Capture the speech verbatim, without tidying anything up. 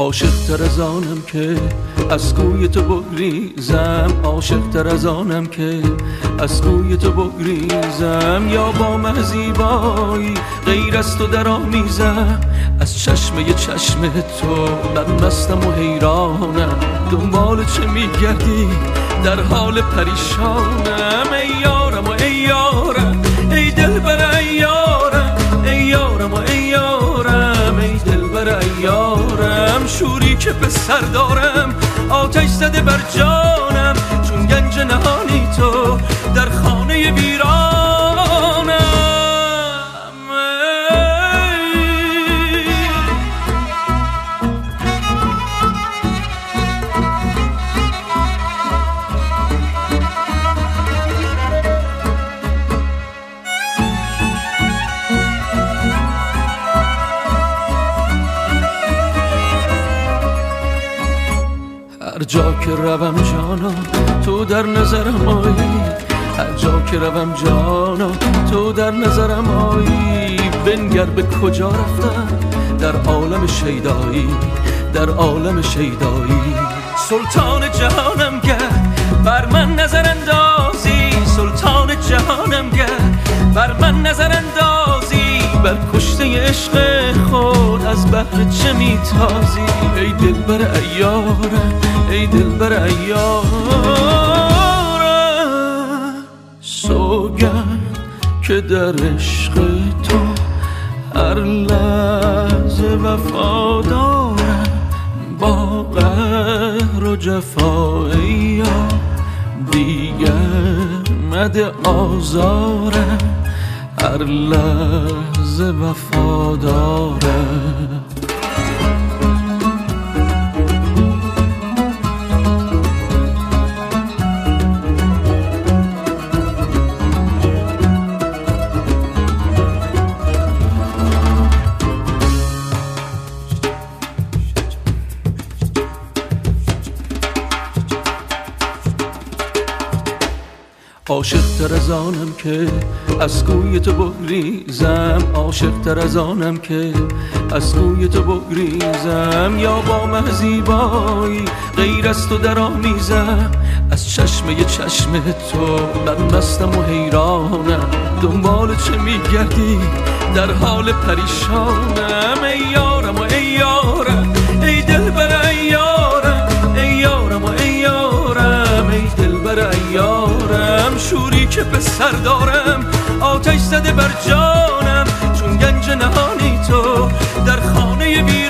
عاشق تر از آنم که از کوی تو بگریزم، عاشق تر از آنم که از کوی تو بگریزم، یا با مه زیبایی غیر از تو در آمیزم، از چشمه چشم تو من مستم و حیرانم، دنبال چه میگردی در حال پریشانم. ای یارم و ای یارم ای دلبر ای یارم، ای یارم و ای یارم ای دلبر ای یارم، شوری که به سر دارم آتش زده بر جانم، چون گنج نهانی تو در خانه ویرانم. هر جا که روم جانا تو در نظرم آیی، هر جا که روم جانا تو در نظرم آیی، بنگر به کجا رفتم در عالم شیدایی، در عالم شیدایی. سلطان جهانم گر بر من نظر اندازی، سلطان جهانم گر بر من نظر اندازی، بر کشته عشق خود از بحر چه میتازی. ای دلبر ای یارم ای دلبر ای یارم، سوگند که در عشق تو هر لحظه وفادارم، با قهر و جفای یار دیگر مده آزارم، هر لحظه وفادارم. عاشق تر از آنم که از کوی تو بگریزم، عاشق تر از آنم که از کوی تو بگریزم، یا با مه زیبایی غیر از تو در آمیزم، از چشمه چشم تو من مستم و حیرانم، دنبال چه میگردی در حال پریشانم. ای یارم و ای یارم ای دلبر ای یارم، ای یارم و ای یارم ای دلبر ای یارم، شوری که به سر دارم آتش زده بر جانم، چون گنج نهانی تو در خانه